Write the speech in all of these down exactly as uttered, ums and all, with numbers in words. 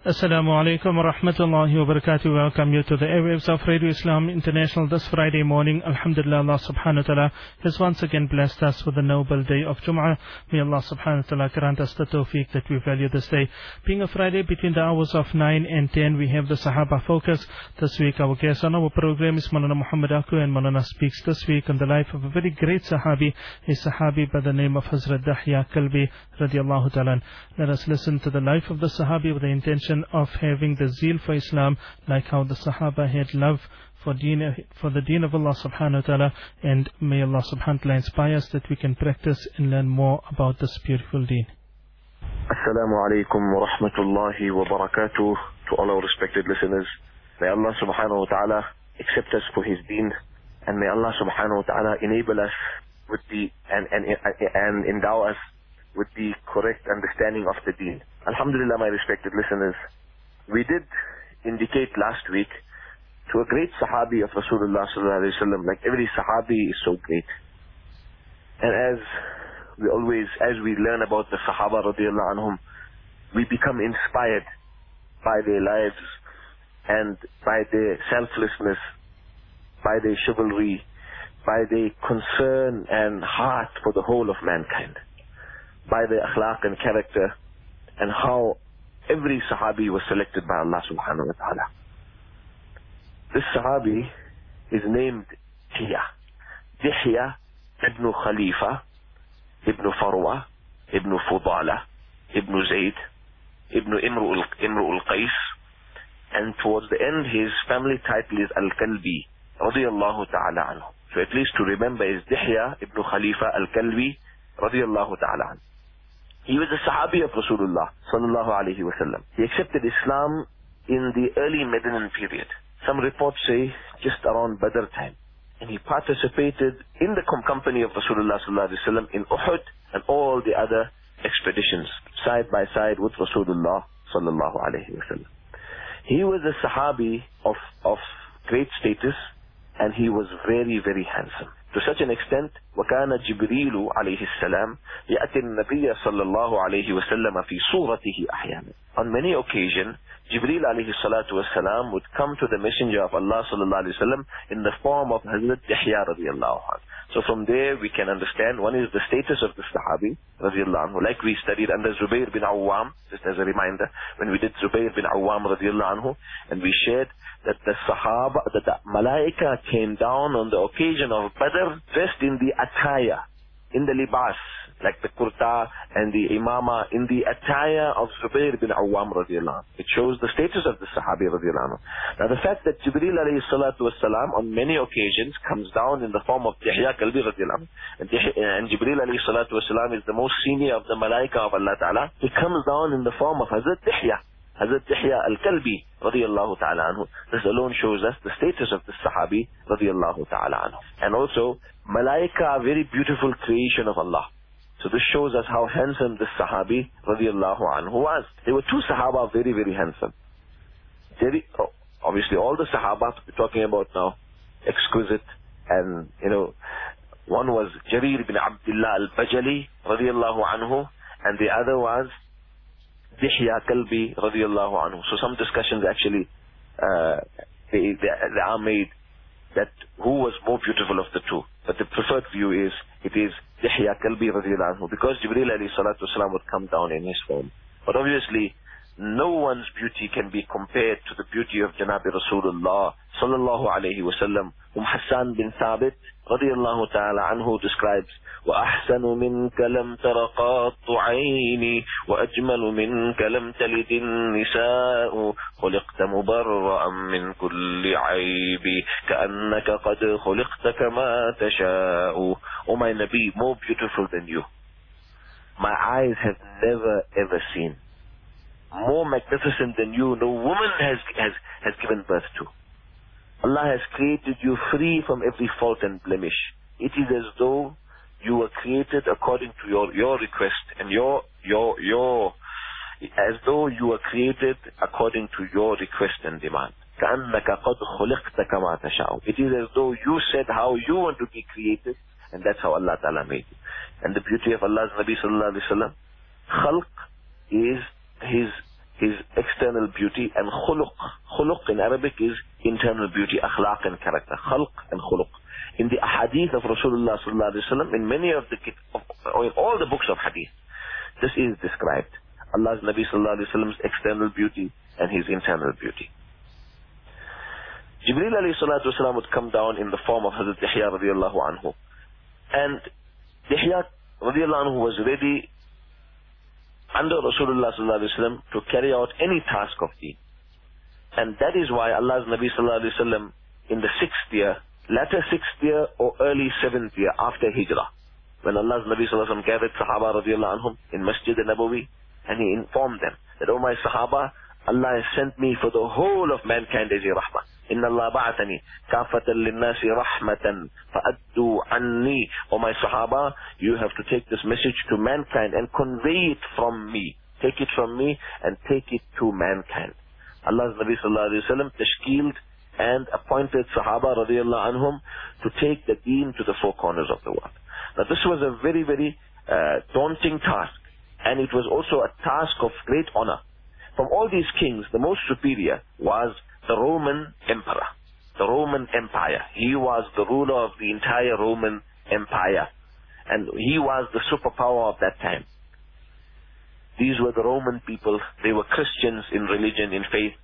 Assalamu alaikum wa rahmatullahi wa barakatuh. Welcome you to the airwaves of Radio Islam International this Friday morning. Alhamdulillah, Allah subhanahu wa ta'ala has once again blessed us with the noble day of Jum'ah. May Allah subhanahu wa ta'ala grant us the tawfiq that we value this day. Being a Friday between the hours of nine and ten, we have the Sahaba Focus. This week our guest on our program is Maulana Muhammad Aku, and Maulana speaks this week on the life of a very great Sahabi, a Sahabi by the name of Hazrat Dihya Kalbi radiallahu ta'ala. Let us listen to the life of the Sahabi with the intention of having the zeal for Islam, like how the Sahaba had love for deen, for the deen of Allah subhanahu wa ta'ala, and may Allah subhanahu wa ta'ala inspire us that we can practice and learn more about this beautiful deen. Assalamu alaikum wa rahmatullahi wa barakatuh. To all our respected listeners, may Allah subhanahu wa ta'ala accept us for His deen, and may Allah subhanahu wa ta'ala enable us with the and, and, and endow us with the correct understanding of the deen. Alhamdulillah, my respected listeners, we did indicate last week to a great Sahabi of Rasulullah sallallahu alaihi wasallam. Like every Sahabi is so great. And as we always, as we learn about the Sahaba radiallahu anhum, we become inspired by their lives and by their selflessness, by their chivalry, by their concern and heart for the whole of mankind, by their akhlaq and character, and how every Sahabi was selected by Allah subhanahu wa ta'ala. This Sahabi is named Dihya. Dihya ibn Khalifa, ibn Farwa, ibn Fudala, ibn Zayd, ibn Imru al-Qais, and towards the end his family title is Al-Kalbi radiyallahu ta'ala anhu. So at least to remember is Dihya ibn Khalifa Al-Kalbi radiyallahu ta'ala anhu. He was a Sahabi of Rasulullah sallallahu alaihi wasallam. He accepted Islam in the early Medinan period. Some reports say just around Badr time. And he participated in the company of Rasulullah sallallahu alaihi wasallam in Uhud and all the other expeditions, side by side with Rasulullah sallallahu alaihi wasallam. He was a Sahabi of, of great status, and he was very, very handsome. To such an extent, وَكَانَ جِبْرِيلُ عَلَيْهِ السَّلَامِ يَأْتِي النَّبِيَّ صَلَّى اللَّهُ عَلَيْهِ وَسَلَّمَ فِي صُورَتِهِ أَحْيَانًا. On many occasions, Jibreel alayhi salatu wasalam would come to the Messenger of Allah sallallahu alayhi wasallam in the form of Hazrat Dihya radiallahu anhu. So from there we can understand, one is the status of the Sahabi radiallahu anhu. Like we studied under Zubayr bin Awwam, just as a reminder, when we did Zubayr bin Awwam radiallahu anhu, and we shared that the Sahaba, that the Malaika came down on the occasion of Badr dressed in the attire, in the libas, like the kurta and the imama, in the attire of Zubayr bin Awwam radiallahu anhu. It shows the status of the Sahabi radiallahu anhu. Now the fact that Jibreel alayhi salatu wasalam on many occasions comes down in the form of Dihya Kalbi radiallahu anhu, and, and Jibreel alayhi salatu wasalam is the most senior of the Malaika of Allah ta'ala, he comes down in the form of Hazrat Dihya, Hazrat Dihya al-Kalbi radiyallahu ta'ala anhu. This alone shows us the status of the Sahabi radiyallahu ta'ala anhu. And also, Malaika are very beautiful creation of Allah. So this shows us how handsome this Sahabi radiyallahu anhu was. There were two Sahaba very, very handsome. Very, oh, obviously all the Sahaba we're talking about now, exquisite, and you know, one was Jarir bin Abdullah al-Bajali radiyallahu anhu, and the other was Dihya Kalbi radiyallahu anhu. So some discussions actually uh, they, they, they are made that who was more beautiful of the two. But the preferred view is it is Dihya Kalbi radiyallahu anhu, because Jibreel alayhi salatu wasalam would come down in his form. But obviously no one's beauty can be compared to the beauty of Janabi Rasulullah sallallahu alayhi wasallam, whom Hassan bin Thabit radiyallahu ta'ala anhu describes, وَأَحْسَنُ مِنْكَ لَمْ تَرَ قَاطُّ عَيْنِي وَأَجْمَلُ مِنْكَ لَمْ تَلِدِ النِّسَاءُ خُلِقْتَ مُبَرَّأً مِنْ كُلِّ عَيْبِ كَأَنَّكَ قَدْ خُلِقْتَ كَمَا تَشَاءُ. O my Nabi, more beautiful than you, my eyes have never ever seen. More magnificent than you, no woman has, has, has given birth to. Allah has created you free from every fault and blemish. It is as though you were created according to your, your request and your, your, your, as though you were created according to your request and demand. كَأَنَّكَ قَدْ خُلِقْتَ كَمَا تَشَاءُ. It is as though you said how you want to be created, and that's how Allah Ta'ala made you. And the beauty of Allah's Nabi Sallallahu Alaihi Wasallam, khalq is his his external beauty, and khuluq. Khuluq in Arabic is internal beauty, akhlaq and character. Khalq and khuluq. In the ahadith of Rasulullah sallallahu alaihi wasallam, in many of the, or in all the books of hadith, this is described. Allah's Nabi sallallahu alaihi wasallam's external beauty and his internal beauty. Jibreel alayhi salatu wasalam would come down in the form of Hazrat Yahya radiallahu anhu. And Yahya radiallahu anhu was ready under Rasulullah sallallahu alaihi wasallam to carry out any task of deen. And that is why Allah's Nabi sallallahu alaihi wasallam in the sixth year, latter sixth year or early seventh year after Hijrah, when Allah's Nabi sallallahu alaihi wasallam gathered Sahaba radiallahu anhum in Masjid al-Nabawi, and he informed them that, "O my Sahaba, Allah has sent me for the whole of mankind as a rahmah. Inna Allah ba'athani kafatan linnasi rahmatan fa'addu anni." O my Sahaba, you have to take this message to mankind and convey it from me. Take it from me and take it to mankind. Allah's Nabi sallallahu alaihi wasallam tashkiled and appointed Sahaba radiallahu anhum to take the deen to the four corners of the world. Now this was a very, very uh, daunting task, and it was also a task of great honor. From all these kings, the most superior was the Roman emperor, the Roman Empire. He was the ruler of the entire Roman Empire, and he was the superpower of that time. These were the Roman people. They were Christians in religion, in faith.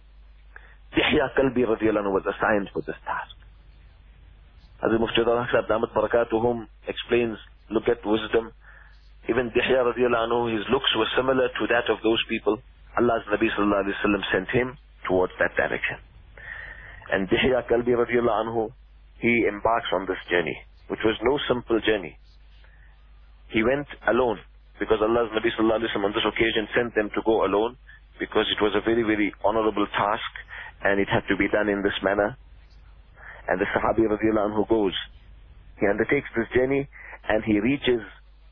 Dihya Kalbi radiallahu anhu was assigned for this task. Hazrat Mufti Sahib Damat Barakatuhum explains, look at wisdom. Even Dihya radiallahu anhu, his looks were similar to that of those people. Allah's Nabi sallallahu alaihi wasallam sent him towards that direction. And Dihya Kalbi radiallahu anhu, he embarks on this journey, which was no simple journey. He went alone, because Allah's Nabi sallallahu alaihi wasallam on this occasion sent them to go alone, because it was a very, very honorable task, and it had to be done in this manner. And the Sahabi radiallahu anhu goes. He undertakes this journey, and he reaches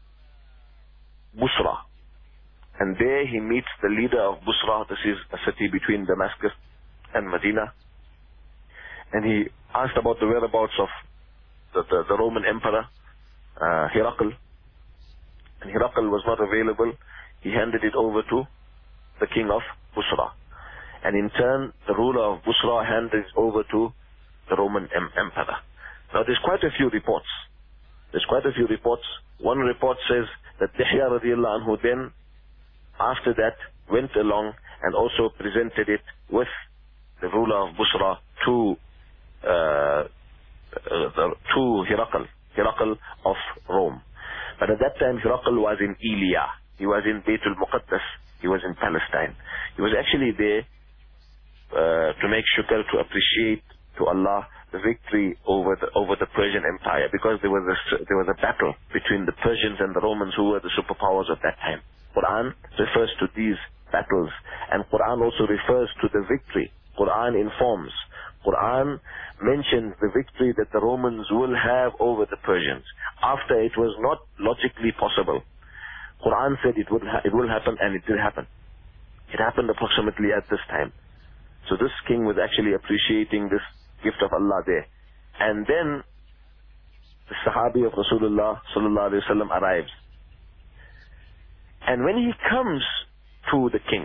Busra. And there he meets the leader of Busra. This is a city between Damascus and Medina. And he asked about the whereabouts of the, the, the Roman emperor, uh, Herakl. And Herakl was not available. He handed it over to the king of Busra. And in turn, the ruler of Busra handed it over to the Roman em emperor. Now there's quite a few reports. There's quite a few reports. One report says that Dihya radiallahu anhu then, after that, went along and also presented it with the ruler of Busra to uh, uh, to Herakl, Herakl of Rome. But at that time, Herakl was in Ilia. He was in Baytul Muqaddas. He was in Palestine. He was actually there uh, to make shukr, to appreciate to Allah the victory over the over the Persian Empire, because there was a there was a battle between the Persians and the Romans, who were the superpowers of that time. Quran refers to these battles, and Quran also refers to the victory. Quran informs. Quran mentions the victory that the Romans will have over the Persians after it was not logically possible. Quran said it would ha it will happen, and it did happen. It happened approximately at this time. So this king was actually appreciating this gift of Allah there. And then the Sahabi of Rasulullah sallallahu alaihi wasallam arrives. And when he comes to the king,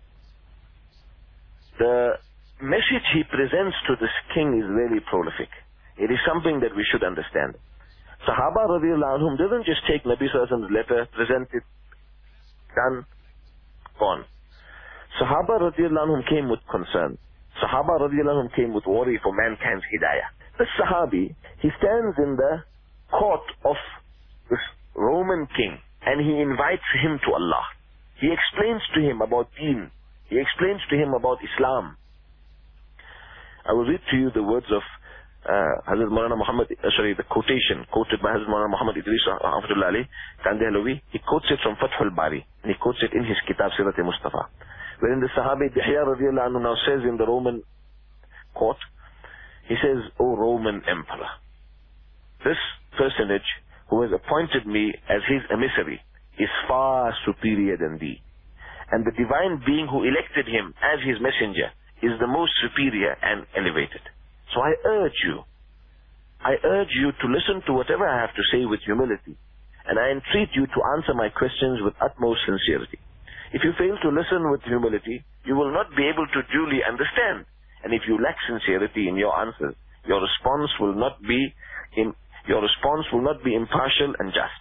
the message he presents to this king is very prolific. It is something that we should understand. Sahaba radiallahu anhum didn't just take Nabi sallallahu alaihi wasallam's letter, present it, done, gone. Sahaba radiallahu anhum came with concern. Sahaba radiallahu anhum came with worry for mankind's hidayah. This Sahabi, he stands in the court of this Roman king, and he invites him to Allah. He explains to him about deen. He explains to him about Islam. I will read to you the words of uh, Hazrat Maulana Muhammad, uh, sorry, the quotation quoted by Hazrat Maulana Muhammad Idris Rahmatullah Alayhi, Kandehalawi. He quotes it from Fathul Bari, and he quotes it in his Kitab Sirat-e-Mustafa, wherein the Sahabi Dihya radiallahu anhu now says in the Roman court, he says, "O Roman Emperor, this personage who has appointed me as his emissary is far superior than thee. And the divine being who elected him as his messenger is the most superior and elevated. So I urge you, I urge you to listen to whatever I have to say with humility, and I entreat you to answer my questions with utmost sincerity. If you fail to listen with humility, you will not be able to duly understand. And if you lack sincerity in your answers, your response will not be in, your response will not be impartial and just.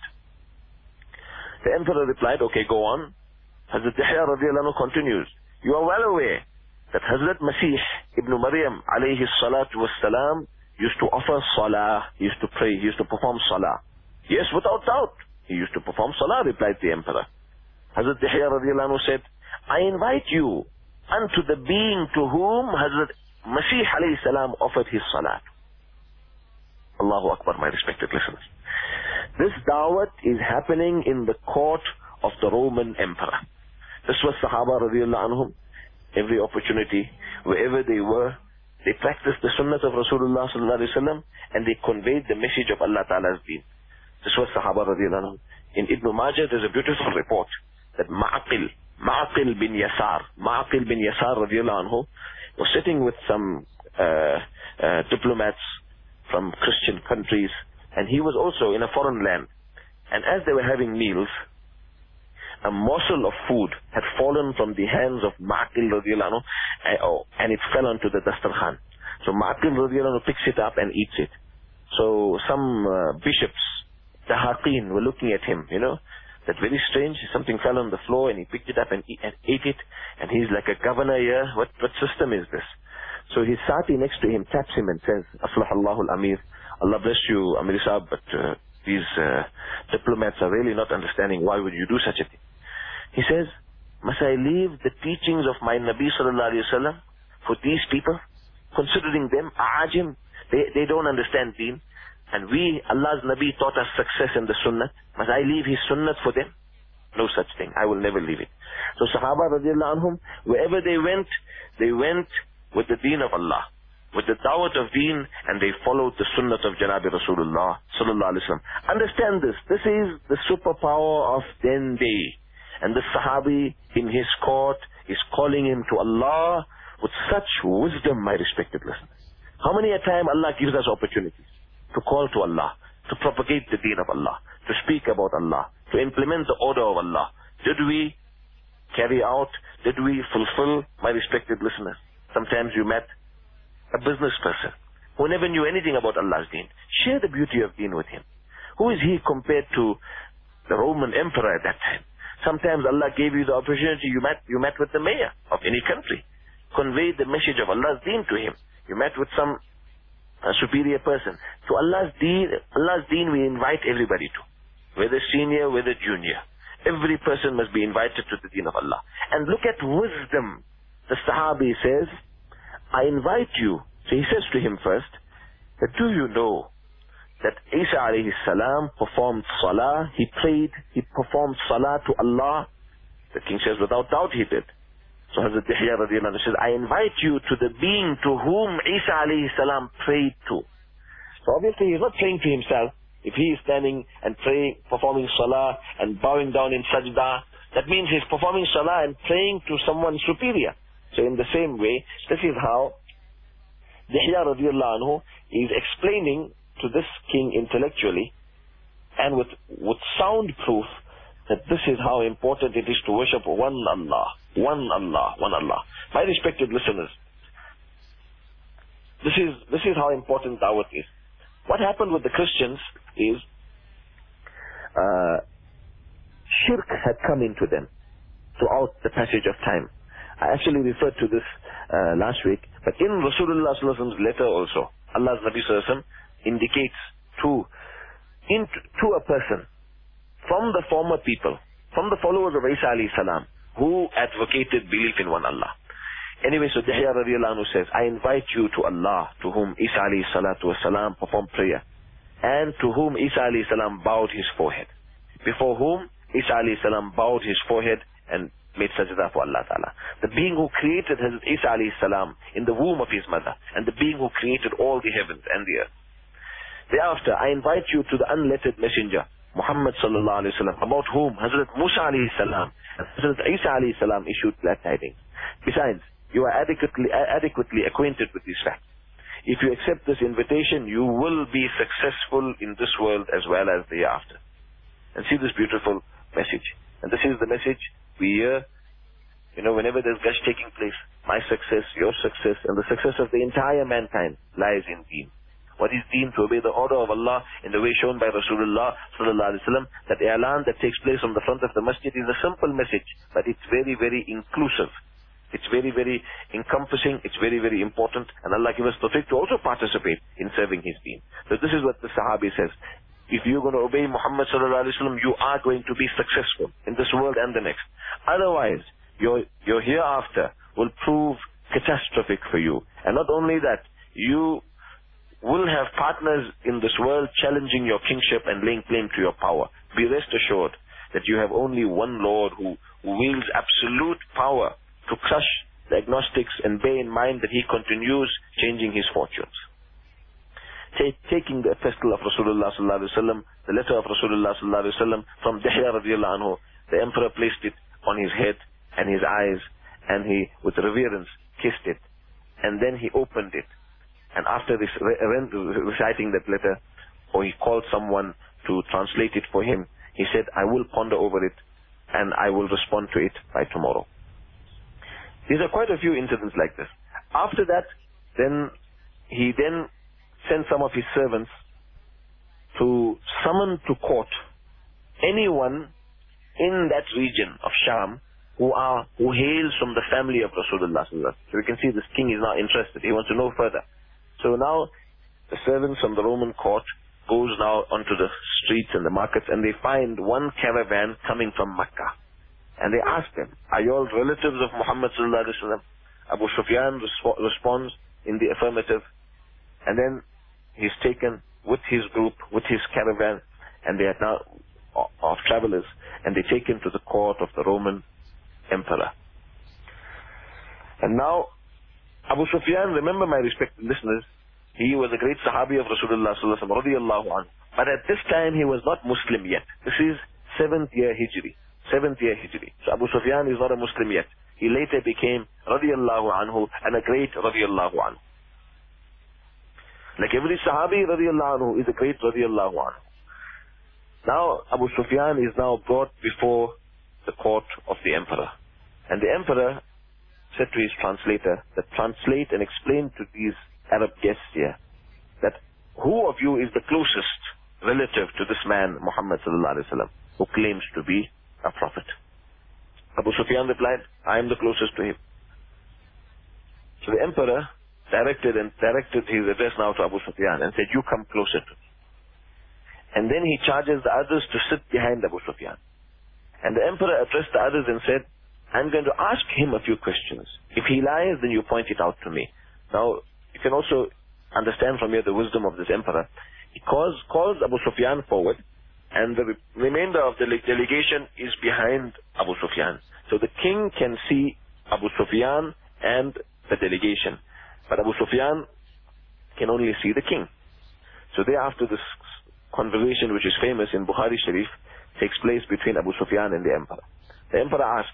The Emperor replied, okay, go on. Hazrat Yahya radiallahu anhu continues, you are well aware that Hazrat Masih ibn Maryam alayhi salatu wassalam used to offer salah, he used to pray, he used to perform salah. Yes, without doubt, he used to perform salah, replied the Emperor. Hazrat Yahya radiallahu anhu said, I invite you unto the being to whom Hazrat Masih alayhi salam offered his salat. Allahu Akbar, my respected listeners. This da'wat is happening in the court of the Roman Emperor. This was Sahaba radiallahu anhum. Every opportunity, wherever they were, they practiced the sunnah of Rasulullah sallallahu alaihi wasallam and they conveyed the message of Allah Ta'ala's deen. This was Sahaba radiallahu anhum. In Ibn Majah, there's a beautiful report that Ma'aqil, Ma'aqil bin Yasar, Ma'aqil bin Yasar radiallahu anhu was sitting with some uh, uh, diplomats from Christian countries, and he was also in a foreign land. And as they were having meals, a morsel of food had fallen from the hands of Ma'aqil radiallahu anhu, and it fell onto the dastarkhan. So Ma'aqil radiallahu anhu picks it up and eats it. So some uh, bishops, Dahaqin, were looking at him, you know, that very strange, something fell on the floor and he picked it up and, eat, and ate it, and he's like a governor here, what, what system is this? So his sati next to him taps him and says, Aflahallahu al-Amir, Allah bless you, Amir Sahab, but uh, these uh, diplomats are really not understanding, why would you do such a thing? He says, must I leave the teachings of my Nabi sallallahu alayhi wa sallam for these people? Considering them, A'ajim, they, they don't understand deen. And we, Allah's Nabi taught us success in the sunnah. Must I leave his sunnah for them? No such thing. I will never leave it. So Sahaba radiallahu anhum, wherever they went, they went with the deen of Allah, with the da'wat of deen, and they followed the sunnah of Janabi Rasulullah sallallahu alayhi wa sallam. Understand this. This is the superpower of then day. And the Sahabi in his court is calling him to Allah with such wisdom, my respected listeners. How many a time Allah gives us opportunities to call to Allah, to propagate the deen of Allah, to speak about Allah, to implement the order of Allah. Did we carry out, did we fulfill, my respected listeners? Sometimes you met a business person who never knew anything about Allah's deen. Share the beauty of deen with him. Who is he compared to the Roman emperor at that time? Sometimes Allah gave you the opportunity, you met, you met with the mayor of any country. Conveyed the message of Allah's deen to him. You met with some a superior person. To Allah's deen, Allah's deen we invite everybody to. Whether senior, whether junior. Every person must be invited to the deen of Allah. And look at wisdom. The Sahabi says, I invite you. So he says to him first, that do you know that Isa alayhi salam performed salah, he prayed, he performed salah to Allah? The king says, without doubt he did. So Hazrat Yahya radiallahu anhu says, I invite you to the being to whom Isa alayhi salam prayed to. So obviously he's not praying to himself. If he is standing and praying, performing salah and bowing down in sajda, that means he's performing salah and praying to someone superior. So in the same way, this is how Yahya radiallahu anhu is explaining to this king intellectually and with, with sound proof that this is how important it is to worship one Allah. One Allah, one Allah. My respected listeners, this is this is how important da'wat is. What happened with the Christians is uh, shirk had come into them throughout the passage of time. I actually referred to this uh, last week, but in Rasulullah sallallahu alaihi wasallam's letter also, Allah's Nabi sallallahu alaihi wasallam indicates to, in, to a person from the former people, from the followers of Isa alayhi salam, who advocated belief in one Allah. Anyway, so Yahya radiallahu anhu says, I invite you to Allah, to whom Isa alayhi salatu wasalam performed prayer, and to whom Isa alayhi salam bowed his forehead. Before whom Isa alayhi salam bowed his forehead and made sajda for Allah Ta'ala. The being who created Hazrat Isa alayhi salam in the womb of his mother, and the being who created all the heavens and the earth. Thereafter, I invite you to the unlettered messenger, Muhammad sallallahu alayhi wa sallam, about whom Hazrat Musa alayhi salam and Hazrat Isa alayhi salam issued glad tidings. Besides, you are adequately, adequately acquainted with these facts. If you accept this invitation, you will be successful in this world as well as the hereafter. And see this beautiful message. And this is the message we hear You know, whenever there's gush taking place, my success, your success, and the success of the entire mankind lies in deen. What is deen? To obey the order of Allah in the way shown by Rasulullah sallallahu alaihi wasallam. That i'lan that takes place on the front of the masjid is a simple message, but it's very, very inclusive. It's very, very encompassing. It's very, very important. And Allah give us tawfiq to also participate in serving His deen. So this is what the Sahabi says. If you're going to obey Muhammad sallallahu alaihi wasallam, you are going to be successful in this world and the next. Otherwise, your your hereafter will prove catastrophic for you. And not only that, you will have partners in this world challenging your kingship and laying claim to your power. Be rest assured that you have only one Lord who, who wields absolute power to crush the agnostics, and bear in mind that He continues changing His fortunes. Take, taking the epistle of Rasulullah sallallahu alaihi wasallam, the letter of Rasulullah sallallahu alaihi wasallam from Dihya radiallahu anhu, the emperor placed it on his head and his eyes, and he, with reverence, kissed it. And then he opened it. And after this, reciting that letter, or he called someone to translate it for him, he said, I will ponder over it, and I will respond to it by tomorrow. These are quite a few incidents like this. After that, then, he then sent some of his servants to summon to court anyone in that region of Sham who are who hails from the family of Rasulullah. So we can see this king is now interested. He wants to know further. So now the servants from the Roman court goes now onto the streets and the markets, and they find one caravan coming from Makkah. And they ask them, are you all relatives of Muhammad sallallahu alaihi wasallam? Abu Sufyan resp- responds in the affirmative. And then he's taken with his group, with his caravan, and they are now of travelers, and they take him to the court of the Roman emperor. And now, Abu Sufyan, remember my respected listeners, he was a great Sahabi of Rasulullah sallallahu alaihi wasallam radiyallahu anhu. But at this time he was not Muslim yet. This is seventh year Hijri. Seventh year Hijri. So Abu Sufyan is not a Muslim yet. He later became radiyallahu anhu and a great radiyallahu anhu. Like every Sahabi radiyallahu anhu is a great radiyallahu anhu. Now Abu Sufyan is now brought before the court of the emperor. And the emperor said to his translator that translate and explain to these Arab guests here that who of you is the closest relative to this man Muhammad sallallahu alaihi wasallam who claims to be a prophet. Abu Sufyan replied, I am the closest to him. So the emperor directed and directed his address now to Abu Sufyan and said, you come closer to me. And then he charges the others to sit behind Abu Sufyan. And the emperor addressed the others and said, I'm going to ask him a few questions. If he lies, then you point it out to me. Now, you can also understand from here the wisdom of this emperor. He calls, calls Abu Sufyan forward, and the remainder of the delegation is behind Abu Sufyan. So the king can see Abu Sufyan and the delegation. But Abu Sufyan can only see the king. So thereafter, this conversation, which is famous in Bukhari Sharif, takes place between Abu Sufyan and the emperor. The emperor asks,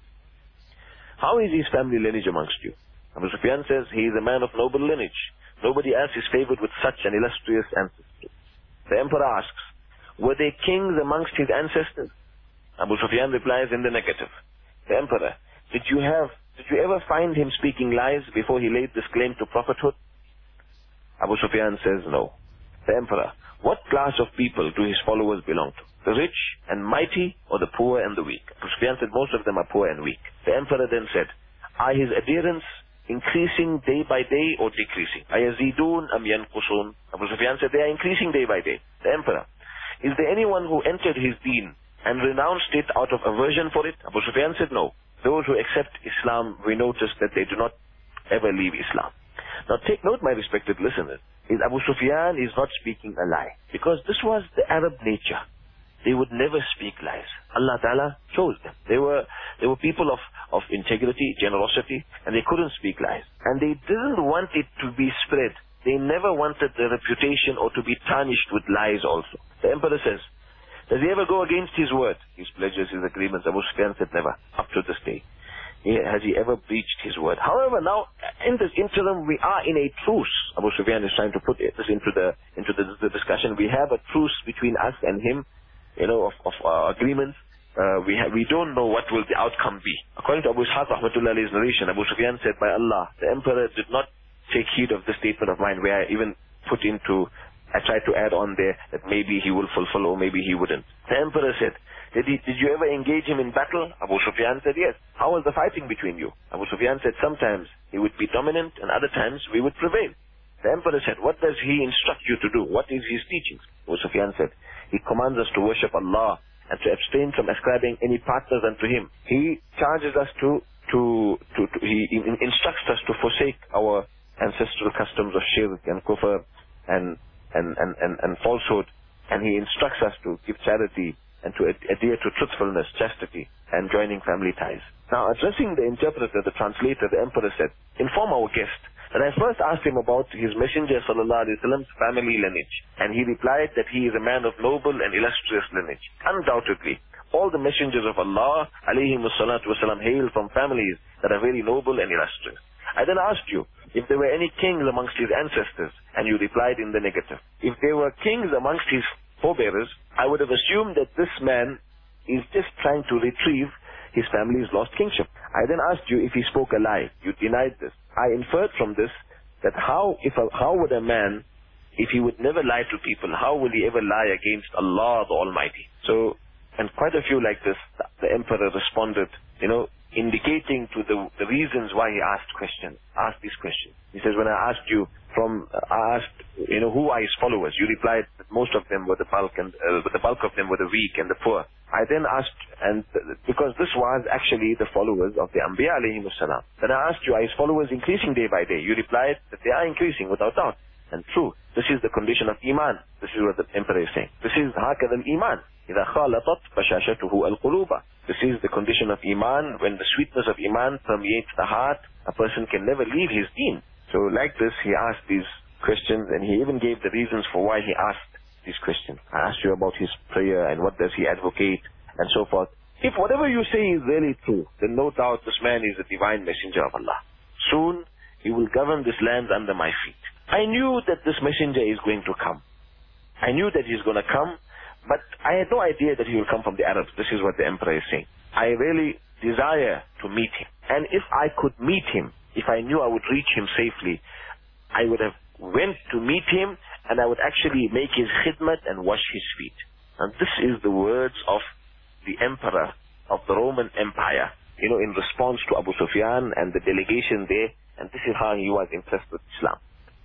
how is his family lineage amongst you? Abu Sufyan says, he is a man of noble lineage. Nobody else is favored with such an illustrious ancestry. The emperor asks, were they kings amongst his ancestors? Abu Sufyan replies in the negative. The emperor, did you have, did you ever find him speaking lies before he laid this claim to prophethood? Abu Sufyan says no. The emperor, what class of people do his followers belong to? The rich and mighty, or the poor and the weak? Abu Sufyan said most of them are poor and weak. The emperor then said, are his adherents increasing day by day or decreasing? Ayazidun am yanqusun? Abu Sufyan said they are increasing day by day. The emperor, is there anyone who entered his deen and renounced it out of aversion for it? Abu Sufyan said no. Those who accept Islam, we notice that they do not ever leave Islam. Now take note, my respected listeners, is Abu Sufyan is not speaking a lie, because this was the Arab nature. They would never speak lies. Allah Ta'ala chose them. They were, they were people of, of integrity, generosity, and they couldn't speak lies. And they didn't want it to be spread. They never wanted the reputation or to be tarnished with lies also. The emperor says, does he ever go against his word? His pledges, his agreements? Abu Sufyan said never, up to this day. Has he ever breached his word? However, now, in this interim, we are in a truce. Abu Sufyan is trying to put this into the, into the, the discussion. We have a truce between us and him, you know, of, of uh, agreements. uh, we ha- we don't know what will the outcome be. According to Abu Ishaq Rahmatullah's narration, Abu Sufyan said, by Allah, the emperor did not take heed of this statement of mine where I even put into, I tried to add on there that maybe he will fulfill or maybe he wouldn't. The emperor said, did, he, did you ever engage him in battle? Abu Sufyan said, yes. How was the fighting between you? Abu Sufyan said, sometimes he would be dominant and other times we would prevail. The emperor said, what does he instruct you to do? What is his teachings? Abu Sufyan said, he commands us to worship Allah and to abstain from ascribing any partners unto him. He charges us to, to, to, to he instructs us to forsake our ancestral customs of shirk and kufr and, and, and, and, and falsehood. And he instructs us to give charity and to ad- adhere to truthfulness, chastity, and joining family ties. Now, addressing the interpreter, the translator, the emperor said, inform our guest that I first asked him about his messenger sallallahu alaihi wasallam's family lineage, and he replied that he is a man of noble and illustrious lineage. Undoubtedly, all the messengers of Allah alayhi wassalatu wasallam hail from families that are very noble and illustrious. I then asked you if there were any kings amongst his ancestors, and you replied in the negative. If there were kings amongst his forebearers, I would have assumed that this man is just trying to retrieve his family's lost kingship. I then asked you if he spoke a lie. You denied this. I inferred from this that how if a, how would a man, if he would never lie to people, how will he ever lie against Allah the Almighty? So, and quite a few like this, the emperor responded, you know, indicating to the, the reasons why he asked questions, asked these questions. He says, when I asked you from, uh, I asked, you know, who are his followers? You replied that most of them were the bulk, and uh, the bulk of them were the weak and the poor. I then asked, and uh, because this was actually the followers of the Anbiya alayhi wassalam, then I asked you, are his followers increasing day by day? You replied that they are increasing without doubt. And true, this is the condition of Iman. This is what the emperor is saying. This is هكذا الإيمان إذا خالطت بشاشته القلوب. This is the condition of Iman. When the sweetness of Iman permeates the heart, a person can never leave his deen. So like this, he asked these questions, and he even gave the reasons for why he asked these questions. I asked you about his prayer and what does he advocate and so forth. If whatever you say is really true, then no doubt this man is a divine messenger of Allah. Soon he will govern this land under my feet. I knew that this messenger is going to come. I knew that he's going to come, but I had no idea that he will come from the Arabs. This is what the emperor is saying. I really desire to meet him. And if I could meet him, if I knew I would reach him safely, I would have went to meet him, and I would actually make his khidmat and wash his feet. And this is the words of the emperor of the Roman Empire, you know, in response to Abu Sufyan and the delegation there, and this is how he was impressed with Islam.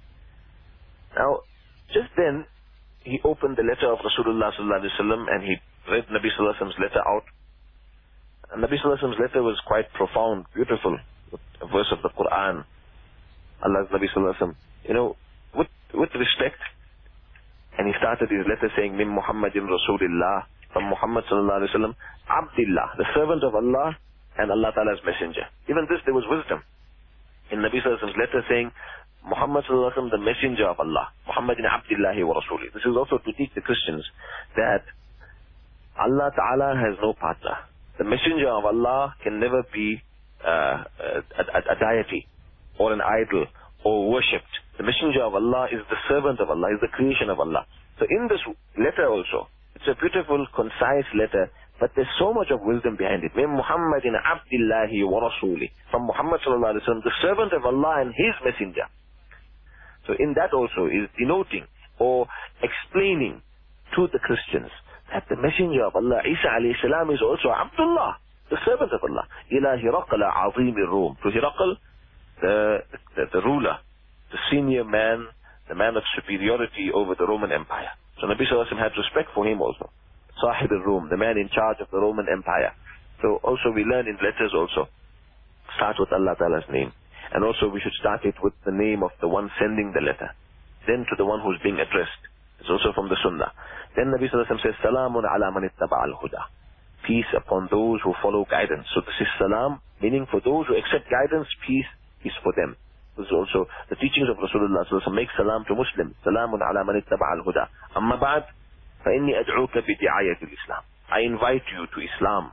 Now, just then, he opened the letter of Rasulullah sallallahu alaihi wasallam, and he read Nabi sallallahu alaihi wasallam's letter out. And Nabi sallallahu alaihi wasallam's letter was quite profound, beautiful, with a verse of the Quran. Allah's Nabi sallallahu alaihi wasallam, you know, with, with respect. And he started his letter saying, Min Muhammadin Rasulillah, from Muhammad sallallahu alaihi wasallam, Abdillah, the servant of Allah and Allah Ta'ala's messenger. Even this, there was wisdom in Nabi sallallahu alaihi wasallam's letter saying, Muhammad sallallahu alaihi wasallam, the messenger of Allah. Muhammadin Abdillahi wa Rasuli. This is also to teach the Christians that Allah Ta'ala has no partner. The messenger of Allah can never be uh, a, a, a deity or an idol or worshipped. The messenger of Allah is the servant of Allah, is the creation of Allah. So in this letter also, it's a beautiful, concise letter, but there's so much of wisdom behind it. Min Muhammadin Abdillahi wa Rasuli. From Muhammad sallallahu alaihi wasallam, the servant of Allah and his messenger. So in that also is denoting or explaining to the Christians that the messenger of Allah, Isa alayhi salam, is also Abdullah, the servant of Allah. Ila Hiraqala Azim al-Rum. To Hiraqal, the, the, the ruler, the senior man, the man of superiority over the Roman Empire. So Nabi sallallahu alaihi wasallam had respect for him also. Sahib al-Rum, the man in charge of the Roman Empire. So also we learn in letters also, start with Allah Ta'ala's name. And also we should start it with the name of the one sending the letter. Then to the one who's being addressed. It's also from the Sunnah. Then Nabi sallallahu alaihi wasallam says, Salamun ala man ittaba al-huda. Peace upon those who follow guidance. So this is salam, meaning for those who accept guidance, peace is for them. This is also the teachings of Rasulullah sallallahu alaihi wasallam. Make salam to Muslims. Salamun ala man ittaba al-huda. Amma ba'd, fa inni ad'uka bi di'ayati al-Islam. I invite you to Islam.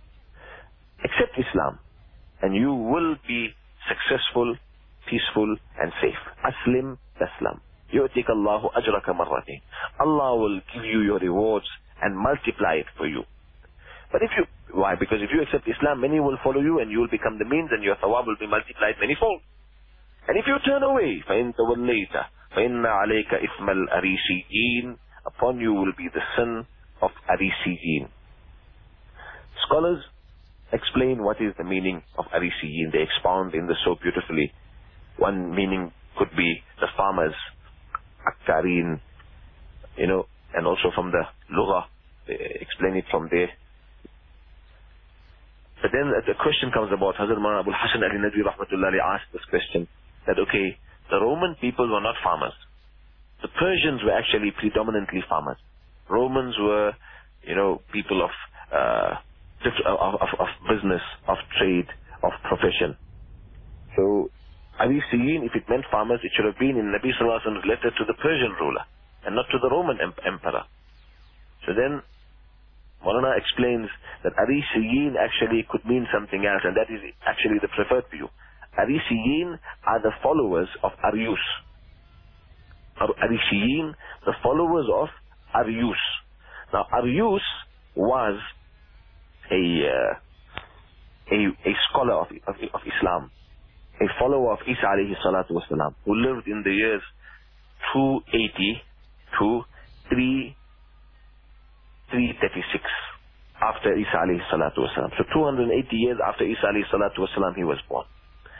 Accept Islam, and you will be successful, peaceful, and safe. Aslim taslam. Yu'tika Allahu ajraka marratain. Allah will give you your rewards and multiply it for you. But if you, why? Because if you accept Islam, many will follow you and you will become the means and your thawab will be multiplied manyfold. And if you turn away, فَإِن تَوَلَّيْتَ فَإِنَّ عَلَيْكَ إِثْمَ الْأَرِيسِيِّينَ, upon you will be the sin of Arisiyin. Scholars explain what is the meaning of Arisiyin. They expound in this so beautifully. One meaning could be the farmers, Akkarin, you know, and also from the Lugha, they explain it from there. But then the question comes about, Hazrat Maulana Abul Hasan Ali Nadwi Rahmatullahi asked this question, that okay, the Roman people were not farmers. The Persians were actually predominantly farmers. Romans were, you know, people of, uh, of, of, of business, of trade, of profession. So, Arisiyin, if it meant farmers, it should have been in Nabi Sallallahu Alaihi Wasallam's letter to the Persian ruler, and not to the Roman em emperor. So then, Maulana explains that Arisiyin actually could mean something else, and that is actually the preferred view. Arisiyin are the followers of Arius. Arisiyin, the followers of Arius. Now, Arius was a uh, a, a scholar of, of, of Islam, a follower of Isa alayhi salatu wasalam, who lived in the years two eighty to three thirty-six after Isa alayhi salatu wasalam. So two hundred eighty years after Isa alayhi salatu wasalam, he was born.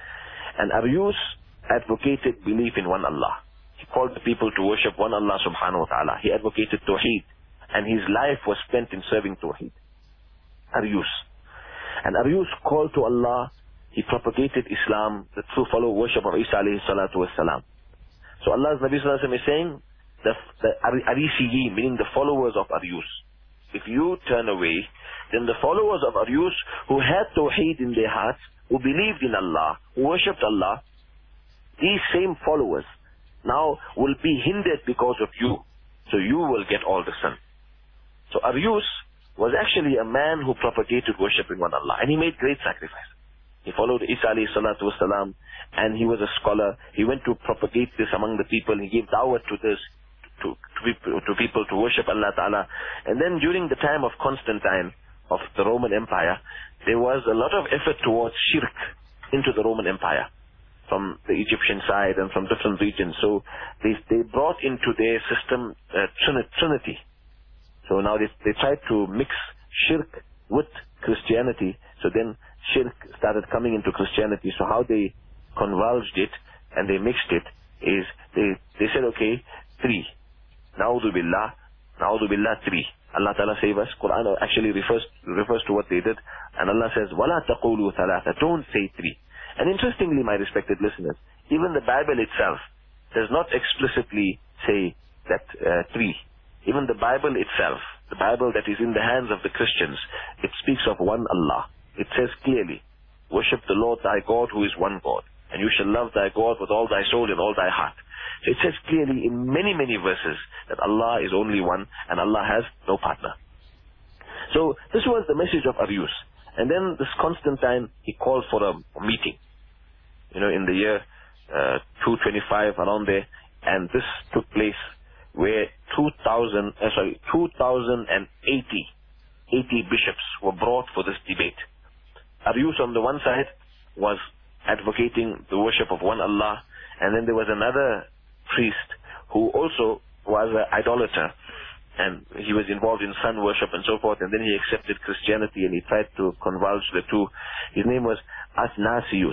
And Arius advocated belief in one Allah. He called the people to worship one Allah subhanahu wa ta'ala. He advocated Tawheed, and his life was spent in serving Tawheed. Arius. And Arius called to Allah. He propagated Islam, the true follow worship of Isa alayhi salatu wasalam. So Allah's Nabi sallallahu alayhi wa sallam is saying, the, the Arisiyin, meaning the followers of Arius. If you turn away, then the followers of Arius, who had Tawheed in their hearts, who believed in Allah, who worshipped Allah, these same followers now will be hindered because of you. So you will get all the sin. So Arius was actually a man who propagated worship in one Allah, and he made great sacrifice. He followed Isa alayhi salatu wasalam, and he was a scholar. He went to propagate this among the people. He gave da'wah to this, to, to, people, to people to worship Allah Ta'ala. And then during the time of Constantine, of the Roman Empire, there was a lot of effort towards shirk into the Roman Empire from the Egyptian side and from different regions. So they, they brought into their system uh, Trinity. So now they, they tried to mix shirk with Christianity. So then shirk started coming into Christianity. So how they convulged it and they mixed it is they, they said, okay, three. Na'udhu billah, na'udhu billah, three. Allah Ta'ala save us. Quran actually refers, refers to what they did. And Allah says, وَلَا تَقُولُوا ثَلَاثَ, don't say three. And interestingly, my respected listeners, even the Bible itself does not explicitly say that uh, three. Even the Bible itself, the Bible that is in the hands of the Christians, it speaks of one Allah. It says clearly, worship the Lord thy God who is one God, and you shall love thy God with all thy soul and all thy heart. So it says clearly in many, many verses that Allah is only one and Allah has no partner. So this was the message of Arius. And then this Constantine, he called for a, a meeting, you know, in the year uh, two twenty-five, around there. And this took place where two thousand, uh, sorry, two thousand eighty, eighty bishops were brought for this debate. Arius on the one side was advocating the worship of one Allah, and then there was another priest who also was an idolater, and he was involved in sun worship and so forth, and then he accepted Christianity and he tried to convulge the two. His name was Athanasius.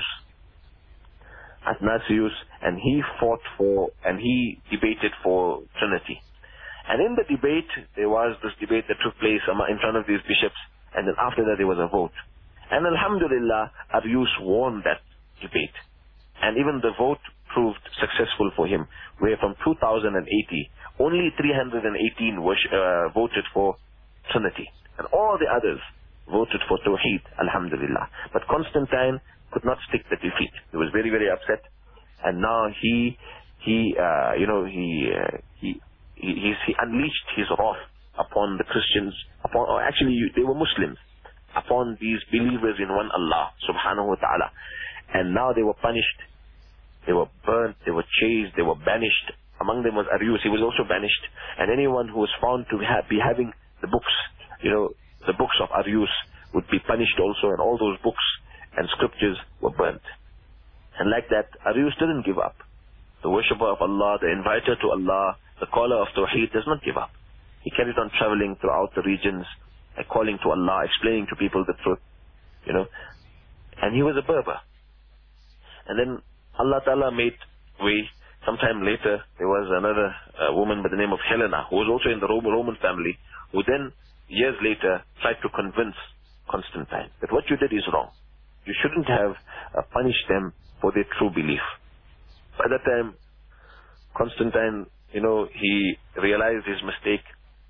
Athanasius, and he fought for, and he debated for Trinity. And in the debate, there was this debate that took place in front of these bishops, and then after that there was a vote. And Alhamdulillah, Arius won that debate. And even the vote proved successful for him, where from two thousand eighty, only three hundred eighteen was, uh, voted for Trinity. And all the others voted for Tawheed, Alhamdulillah. But Constantine could not stick the defeat. He was very, very upset. And now he, he, uh, you know, he, uh, he, he, he's, he unleashed his wrath upon the Christians, upon, or actually they were Muslims, upon these believers in one Allah, subhanahu wa ta'ala. And now they were punished. They were burnt, they were chased, they were banished. Among them was Arius, he was also banished. And anyone who was found to ha be having the books, you know, the books of Arius would be punished also, and all those books and scriptures were burnt. And like that, Arius didn't give up. The worshipper of Allah, the inviter to Allah, the caller of Tawheed does not give up. He carried on traveling throughout the regions, and calling to Allah, explaining to people the truth, you know. And he was a Berber. And then Allah Ta'ala made way. Sometime later, there was another uh, woman by the name of Helena, who was also in the Roman, Roman family, who then, years later, tried to convince Constantine that what you did is wrong. You shouldn't have uh, punished them for their true belief. By that time, Constantine, you know, he realized his mistake.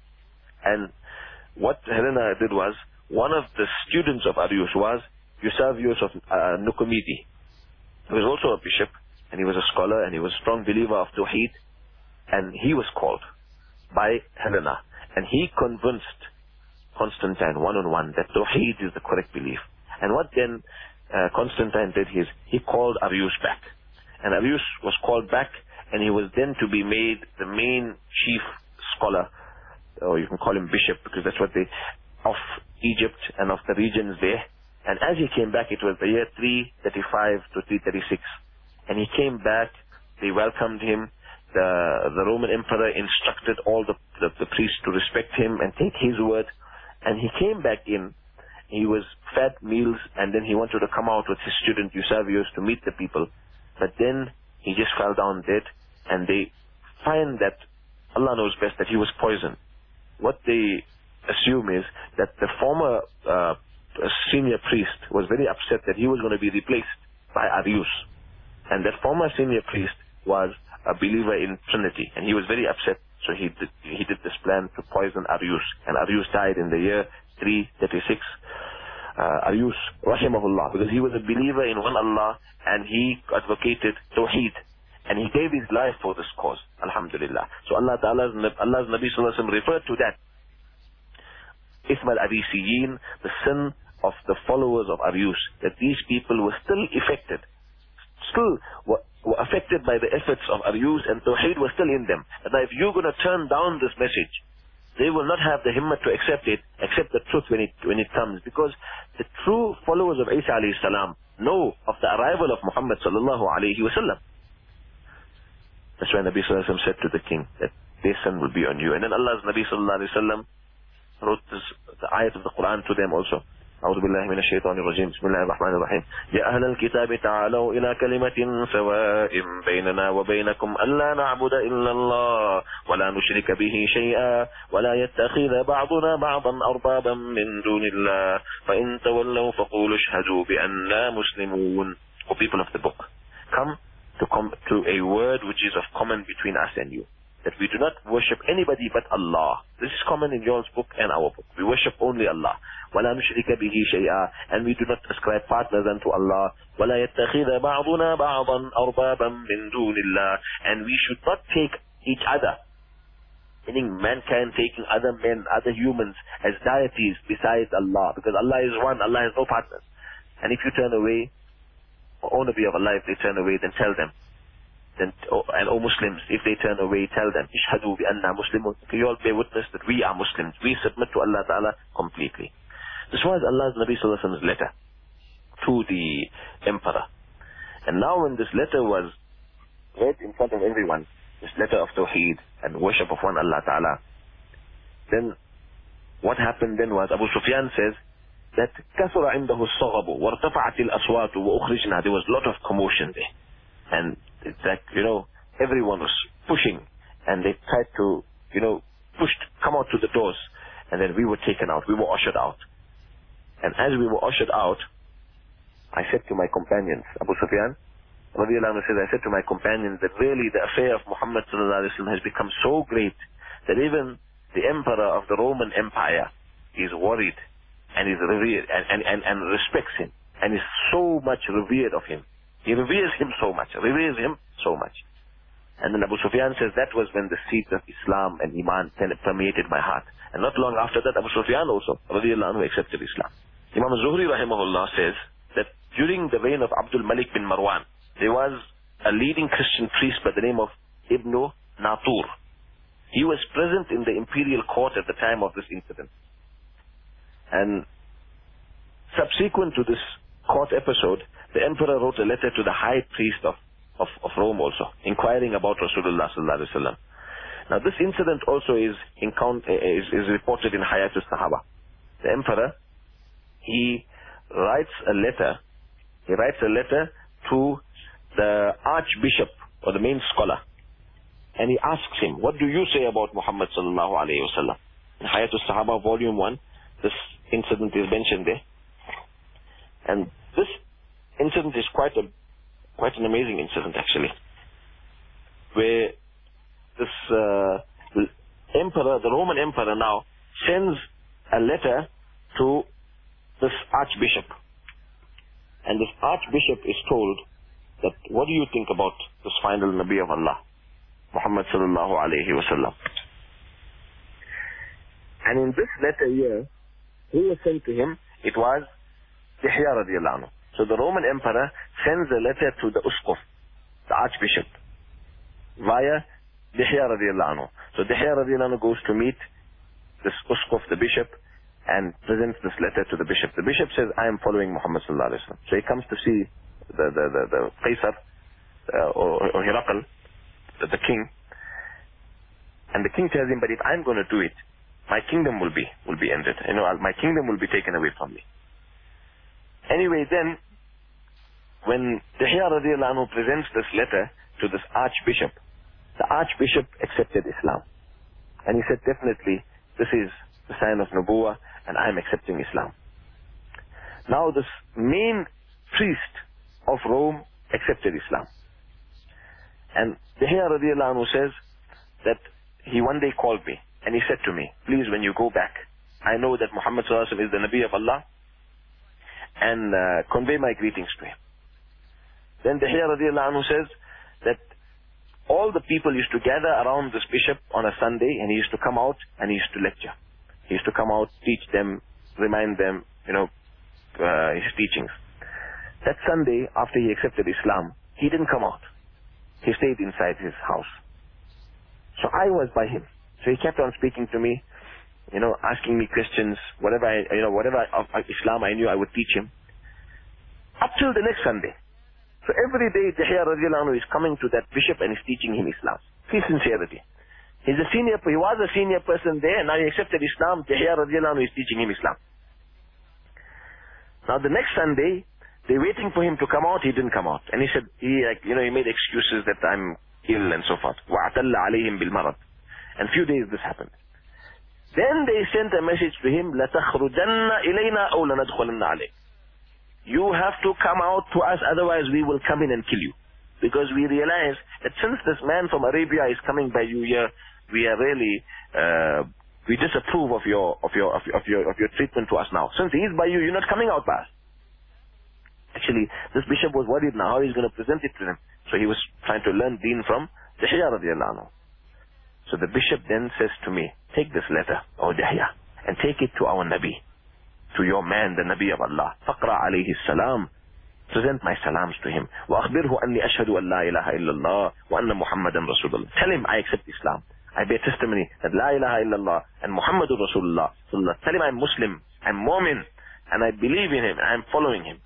And what Helena did was, one of the students of Arius was Eusebius of uh, Nicomedes. He was also a bishop, and he was a scholar, and he was a strong believer of Tawheed. And he was called by Helena. And he convinced Constantine one-on-one that Tawheed is the correct belief. And what then uh, Constantine did is, he called Arius back. And Arius was called back, and he was then to be made the main chief scholar, or you can call him bishop, because that's what they, of Egypt and of the regions there. And as he came back, it was the year three thirty-five to three thirty-six. And he came back, they welcomed him. The, the Roman emperor instructed all the, the, the priests to respect him and take his word. And he came back in, he was fed meals, and then he wanted to come out with his student Eusebius to meet the people. But then he just fell down dead, and they find that Allah knows best that he was poisoned. What they assume is that the former uh, senior priest was very upset that he was going to be replaced by Arius. And that former senior priest was a believer in Trinity, and he was very upset, so he did, he did this plan to poison Arius. And Arius died in the year three thirty-six. Uh, Arius, rahimahullah, because he was a believer in one Allah, and he advocated Tawheed, and he gave his life for this cause, alhamdulillah. So Allah Ta'ala's, Allah's Nabi Sallallahu Alaihi Wasallam referred to that, Ism al-Arisiyin, the sin of the followers of Arius, that these people were still affected, still were, were affected by the efforts of Arius, and Tawheed was still in them. And now if you're going to turn down this message, they will not have the himmat to accept it, accept the truth when it when it comes, because the true followers of Isa alayhi salam know of the arrival of Muhammad sallallahu alayhi wasallam. That's why Nabi sallallahu alayhi wasallam said to the king that their sin will be on you. And then Allah's Nabi sallallahu alayhi wasallam wrote this, the ayat of the Quran to them also. أعوذ بالله من الشيطان الرجيم بسم الله الرحمن الرحيم يا أهل الكتاب تعالوا إلى كلمة سواء بيننا وبينكم ألا نعبد إلا الله ولا نشرك به شيئا ولا يتخذ بعضنا بعضا أربابا من دون الله فإن تولوا فقولوا اشهدوا بأننا مسلمون. O people of the book, come to come to a word which is of common between us and you, that we do not worship anybody but Allah. This is common in John's book and our book. We worship only Allah. وَلَا نُشْرِكَ بِهِ شَيْئًا, and we do not ascribe partners unto Allah. وَلَا يَتَّخِذَ بَعْضُنَا بَعْضًا أَرْبَابًا مِّن دُونِ اللَّهِ, and we should not take each other, meaning mankind taking other men, other humans as deities besides Allah, because Allah is one, Allah has no partners. And if you turn away, O Nabi of Allah, if they turn away, then tell them. Then, oh, and O Muslims, if they turn away, tell them, Ishhadu bi anna muslimun. You all bear witness that we are Muslims. We submit to Allah Ta'ala completely. This was Allah's Nabi Sallallahu Alaihi Wasallam's letter to the emperor. And now when this letter was read in front of everyone, this letter of Tawheed and worship of one Allah Ta'ala, then what happened then was, Abu Sufyan says, that كَثُرَ عِنْدَهُ الصَّغَبُ وَارْتَفَعَتِ الْأَصْوَاتُ وَأُخْرِجْنَا. There was a lot of commotion there. And it's like, you know, everyone was pushing, and they tried to, you know, pushed, come out to the doors, and then we were taken out, we were ushered out. And as we were ushered out, I said to my companions, Abu Sufyan, radiallahu anhu says, I said to my companions that really the affair of Muhammad sallallahu alaihi wasallam has become so great that even the emperor of the Roman Empire is worried and is revered and, and, and, and respects him and is so much revered of him. He reveres him so much, reveres him so much. And then Abu Sufyan says that was when the seeds of Islam and Iman permeated my heart. And not long after that, Abu Sufyan also, radiallahu anhu, accepted Islam. Imam Zuhri rahimahullah says that during the reign of Abdul Malik bin Marwan, there was a leading Christian priest by the name of Ibn Natur. He was present in the imperial court at the time of this incident. And subsequent to this court episode, the emperor wrote a letter to the high priest of, of, of Rome also, inquiring about Rasulullah sallallahu alaihi wasallam. Now this incident also is, encounter, is, is reported in Hayatus Sahaba. The emperor, he writes a letter, he writes a letter to the archbishop or the main scholar, and he asks him, what do you say about Muhammad sallallahu alaihi wasallam? In Hayatus Sahaba volume one, this incident is mentioned there. And this incident is quite a quite an amazing incident actually, where this uh, emperor, the Roman emperor now, sends a letter to this archbishop. And this archbishop is told that, what do you think about this final Nabi of Allah, Muhammad sallallahu alayhi wa sallam? And in this letter here, who was sent to him? It was Dihya radiallahu anhu. So the Roman emperor sends a letter to the Usquf, the archbishop, via Dihya radiallahu anhu. So Dihya radiallahu anhu goes to meet this Usquf, the bishop, and presents this letter to the bishop. The bishop says, I am following Muhammad sallallahu alaihi wasallam. So he comes to see the the the, the Qaisar uh, or, or Herakl, the, the king, and the king tells him, but if I'm going to do it, my kingdom will be will be ended. You know, my kingdom will be taken away from me. Anyway, then, when Dihya radiallahu anhu presents this letter to this archbishop, the archbishop accepted Islam. And he said, definitely, this is the sign of Nubuwah, and I am accepting Islam. Now, this main priest of Rome accepted Islam. And Dihya radiallahu anhu says that he one day called me, and he said to me, please, when you go back, I know that Muhammad sallallahu alaihi wasallam is the Nabi of Allah, and uh, convey my greetings to him. Then Dihya radiallahu anhu says that all the people used to gather around this bishop on a Sunday, and he used to come out and he used to lecture. He used to come out, teach them, remind them, you know, uh, his teachings. That Sunday, after he accepted Islam, he didn't come out. He stayed inside his house. So I was by him. So he kept on speaking to me, you know, asking me questions, whatever I, you know, whatever of Islam I knew, I would teach him. Up till the next Sunday. So every day, Dihya radiallahu anhu is coming to that bishop and is teaching him Islam. His sincerity. He's a senior, he was a senior person there, and now he accepted Islam. Dihya radiallahu anhu is teaching him Islam. Now the next Sunday, they're waiting for him to come out. He didn't come out, and he said, he, like, you know, he made excuses that I'm ill and so forth. وَعْتَلَّ عَلَيْهِمْ بِالْمَرَضِ. And few days this happened. Then they sent a message to him, لَتَخْرُجَنَّ إِلَيْنَا أَوْ لَنَدْخُلَنَّ عَلَيْكَ. You have to come out to us, otherwise we will come in and kill you. Because we realize that since this man from Arabia is coming by you here, we are really, uh, we disapprove of your, of your, of your, of your, of your treatment to us now. Since he is by you, you're not coming out by us. Actually, this bishop was worried now how he's going to present it to them. So he was trying to learn deen from Dihya radiallahu anhu. So the bishop then says to me, take this letter, O Dihya, and take it to our Nabi, to your man, the Nabi of Allah. Faqra alayhi salam. Present my salams to him. وَأَخْبِرْهُ أَنِّي أَشْهَدُ أَنْ لَا إِلَهَ إِلَّا اللَّهِ وَأَنَّ مُحَمَّدًا رَسُولُ اللَّهِ. Tell him I accept Islam. I bear testimony that La ilaha illallah and Muhammadur Rasulullah. Tell him I'm Muslim, I'm Mu'min, and I believe in him, and I'm following him.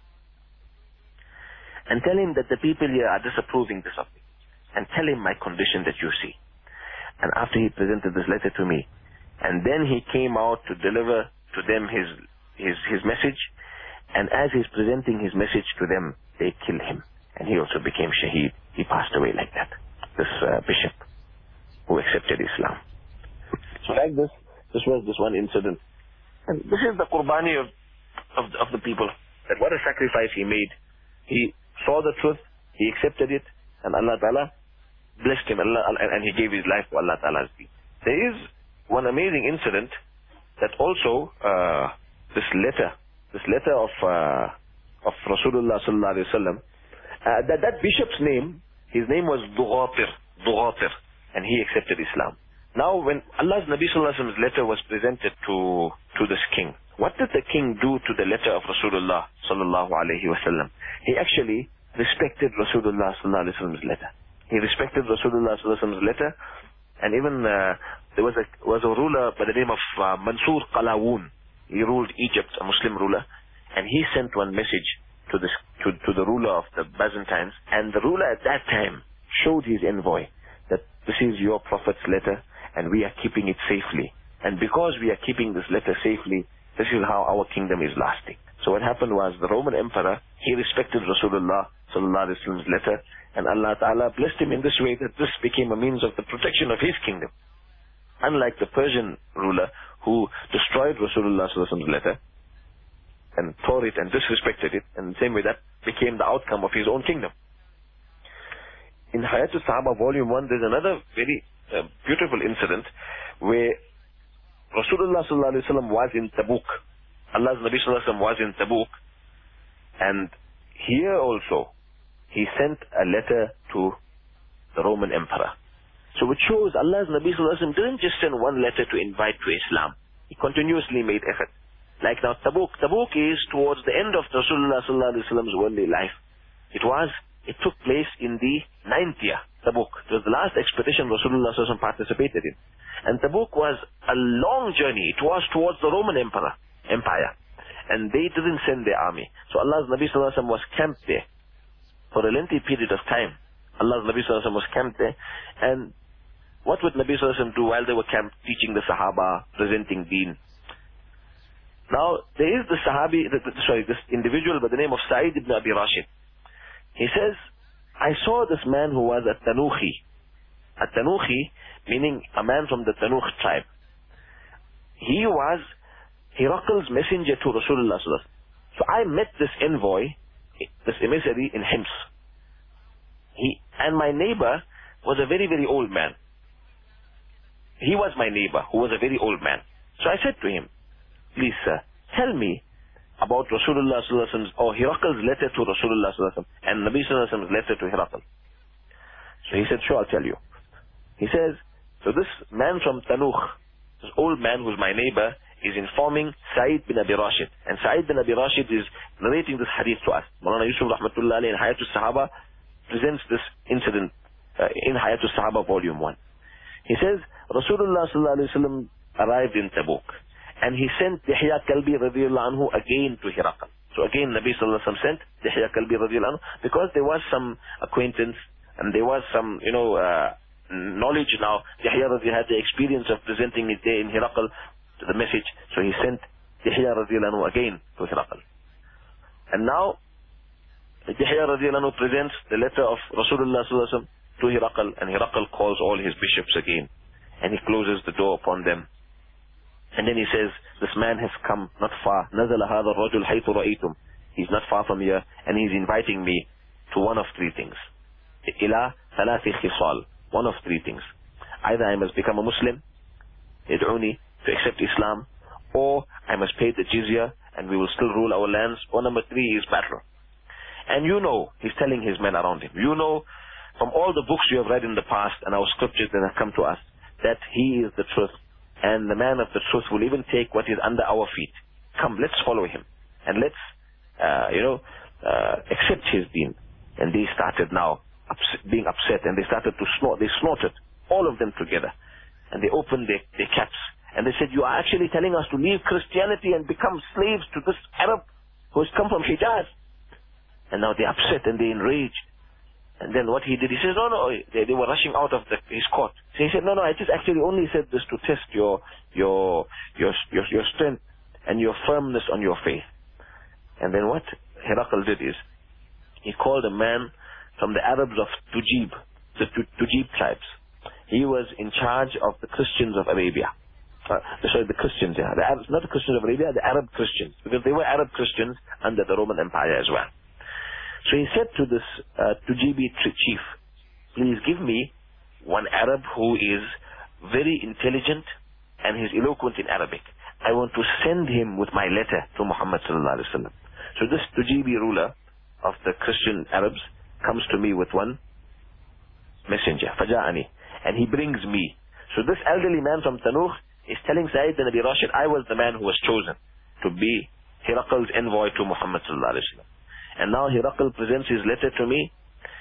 And tell him that the people here are disapproving this of me. And tell him my condition that you see. And after he presented this letter to me, and then he came out to deliver to them his his his message, and as he's presenting his message to them, they killed him, and he also became shaheed. He passed away like that, this uh, bishop who accepted Islam. So like this, this was this one incident, and this is the qurbani of of, of the people, that what a sacrifice he made. He saw the truth, he accepted it, and Allah Ta'ala blessed him, Allah, and he gave his life to Allah Ta'ala's deen. There is one amazing incident that also, uh, this letter, this letter of uh, of Rasulullah Sallallahu Alaihi Wasallam, uh, that, that bishop's name, his name was Dughatir, Dughatir, and he accepted Islam. Now when Allah's Nabi Sallallahu Alaihi Wasallam's letter was presented to, to this king, what did the king do to the letter of Rasulullah Sallallahu Alaihi Wasallam? He actually respected Rasulullah Sallallahu Alaihi Wasallam's letter. He respected Rasulullah Sallallahu Alaihi Wasallam's letter, and even uh, there was a was a ruler by the name of uh, Mansur Qalawun. he ruled Egypt, a Muslim ruler, and he sent one message to, this, to, to the ruler of the Byzantines, and the ruler at that time showed his envoy that this is your prophet's letter, and we are keeping it safely. And because we are keeping this letter safely, this is how our kingdom is lasting. So what happened was, the Roman emperor, he respected Rasulullah sallallahu alaihi wasallam's letter, and Allah Ta'ala blessed him in this way that this became a means of the protection of his kingdom. Unlike the Persian ruler who destroyed Rasulullah sallallahu alaihi wasallam's letter and tore it and disrespected it, and the same way that became the outcome of his own kingdom. In Hayatul Sahaba volume one, there's another very uh, beautiful incident where Rasulullah sallallahu alaihi wasallam was in Tabuk. Allah's Nabi sallallahu alaihi wasallam was in Tabuk, and here also he sent a letter to the Roman emperor. So it shows Allah's Nabi sallallahu alaihi wasallam didn't just send one letter to invite to Islam. He continuously made effort. Like now Tabuk, Tabuk is towards the end of Rasulullah sallallahu alaihi wasallam's worldly life. It was, it took place in the ninth year, Tabuk. It was the last expedition Rasulullah sallallahu alaihi wasallam participated in. And Tabuk was a long journey. It was towards the Roman emperor, empire. And they didn't send their army. So Allah's Nabi sallallahu alaihi wasallam was camped there for a lengthy period of time. Allah's Nabi sallallahu alaihi wasallam was camped there. And what would Nabi sallallahu alaihi wasallam do while they were camped, teaching the Sahaba, presenting deen? Now, there is the Sahabi, sorry, this individual by the name of Sa'id ibn Abi Rashid. He says, I saw this man who was a Tanuhi. A Tanuhi, meaning a man from the Tanuh tribe. He was Hiraql's messenger to Rasulullah sallallahu alaihi wasallam. So I met this envoy, this emissary in Hims. He, and my neighbor was a very, very old man. He was my neighbor, who was a very old man. So I said to him, please sir, tell me about Rasulullah sallallahu alaihi wasallam, or Hiraql's letter to Rasulullah sallallahu alaihi wasallam, and Nabi sallallahu alaihi wasallam's letter to Hiraql. So he said, sure, I'll tell you. He says, so this man from Tanuh, this old man who's my neighbor, is informing Sa'id bin Abi Rashid. And Sa'id bin Abi Rashid is narrating this hadith to us. Maulana Yusuf Rahmatullah in Hayatul Sahaba presents this incident uh, in Hayatul Sahaba volume one. He says, Rasulullah sallallahu alaihi wasallam arrived in Tabuk, and he sent Dihya Kalbi radiallahu anhu again to Hiraql. So again Nabi sallallahu alaihi wasallam sent Dihya Kalbi radiallahu anhu, because there was some acquaintance and there was some, you know, uh, knowledge now. Dihya radiallahu had the experience of presenting it there in Hiraql, the message. So he sent Dihya radiallahu anhu again to Hiraql. And now Dihya radiallahu anhu presents the letter of Rasulullah sallallahu alaihi wasallam to Hiraql, and Hiraql calls all his bishops again, and he closes the door upon them. And then he says, this man has come not far. نَزَلَ هَذَا الرَّجُلْ حَيْثُ رَأَيْتُمْ. He's not far from here, and he's inviting me to one of three things. إِلَى ثَلَاثِ خِصَالٍ. One of three things. Either I must become a Muslim, يدعوني, to accept Islam, or I must pay the jizya, and we will still rule our lands, or number three is battle. And you know, he's telling his men around him, you know, from all the books you have read in the past and our scriptures that have come to us, that he is the truth, and the man of the truth will even take what is under our feet. Come, let's follow him, and let's, uh, you know, uh, accept his deen. And they started now ups- being upset, and they started to snort. They snorted, all of them together, and they opened their, their caps, and they said, you are actually telling us to leave Christianity and become slaves to this Arab who has come from Hijaz. And now they're upset and they're enraged. And then what he did, he says, no, no, they, they were rushing out of the, his court. So he said, no, no, I just actually only said this to test your, your, your, your, your strength and your firmness on your faith. And then what Hiraql did is, he called a man from the Arabs of Tujib, the Tujib tribes. He was in charge of the Christians of Arabia. Uh, sorry, the Christians, yeah. The Arabs, not the Christians of Arabia, the Arab Christians. Because they were Arab Christians under the Roman Empire as well. So he said to this uh, Tujibi chief, please give me one Arab who is very intelligent and he's eloquent in Arabic. I want to send him with my letter to Muhammad sallallahu alaihi wasallam. So this Tujibi ruler of the Christian Arabs comes to me with one messenger, Faja'ani, and he brings me. So this elderly man from Tanuh is telling Sa'id bin Abi Rashid, I was the man who was chosen to be Hiraql's envoy to Muhammad sallallahu alaihi wasallam. And now Hiraql presents his letter to me.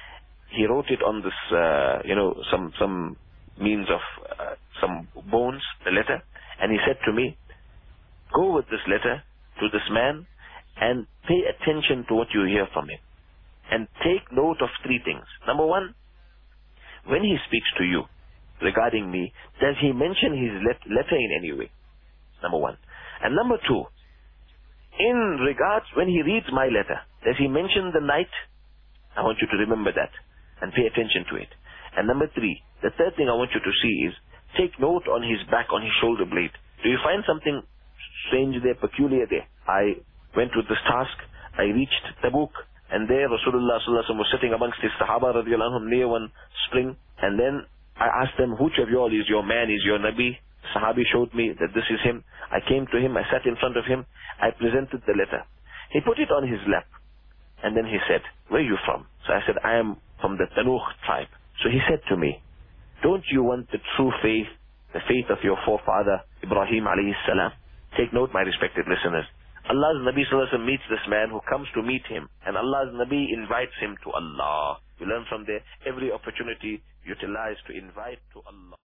He wrote it on this, uh, you know, some some means of uh, some bones, the letter. And he said to me, go with this letter to this man and pay attention to what you hear from him. And take note of three things. Number one, when he speaks to you regarding me, does he mention his let- letter in any way? Number one. And number two, in regards, when he reads my letter, does he mention the night? I want you to remember that and pay attention to it. And number three, the third thing I want you to see is, take note on his back, on his shoulder blade. Do you find something strange there, peculiar there? I went with this task, I reached Tabuk, and there Rasulullah sallallahu alaihi wasallam was sitting amongst his Sahaba radiallahu anhum near one spring, and then I asked them, which of you all is your man, is your Nabi? Sahabi showed me that this is him. I came to him, I sat in front of him, I presented the letter. He put it on his lap, and then he said, where are you from? So I said, I am from the Tanuh tribe. So he said to me, don't you want the true faith, the faith of your forefather, Ibrahim alayhi salam? Take note, my respected listeners. Allah's Nabi sallallahu alaihi wasallam meets this man who comes to meet him, and Allah's Nabi invites him to Allah. We learn from there, every opportunity utilized to invite to Allah.